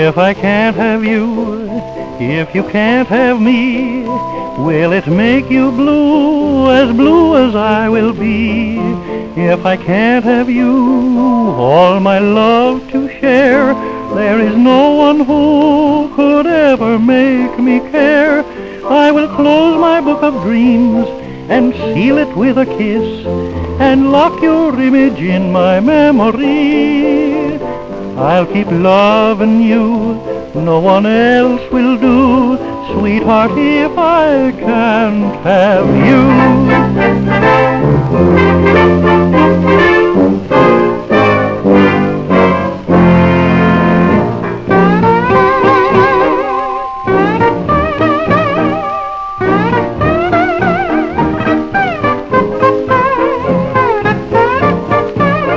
If I can't have you, if you can't have me, will it make you blue as I will be? If I can't have you, all my love to share, there is no one who could ever make me care. I will close my book of dreams and seal it with a kiss, and lock your image in my memory. I'll keep loving you, no one else will do, sweetheart, if I can't have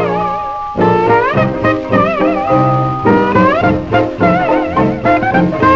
you.